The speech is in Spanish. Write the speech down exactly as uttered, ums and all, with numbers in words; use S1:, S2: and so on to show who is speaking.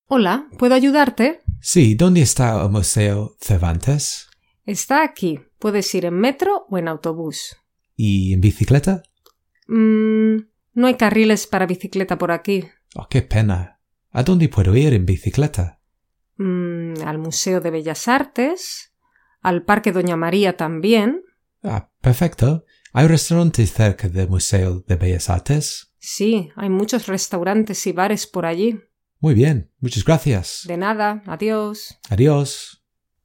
S1: Hola, ¿puedo ayudarte?
S2: Sí, ¿dónde está el Museo Cervantes?
S1: Está aquí. Puedes ir en metro o en autobús.
S2: ¿Y en bicicleta?
S1: Mm, no hay carriles para bicicleta por aquí.
S2: Oh, qué pena. ¿A dónde puedo ir en bicicleta?
S1: Mm, al Museo de Bellas Artes, al Parque Doña María también.
S2: Ah, perfecto. ¿Hay restaurantes cerca del Museo de Bellas Artes?
S1: Sí, hay muchos restaurantes y bares por allí.
S2: Muy bien, muchas gracias.
S1: De nada, adiós.
S2: Adiós.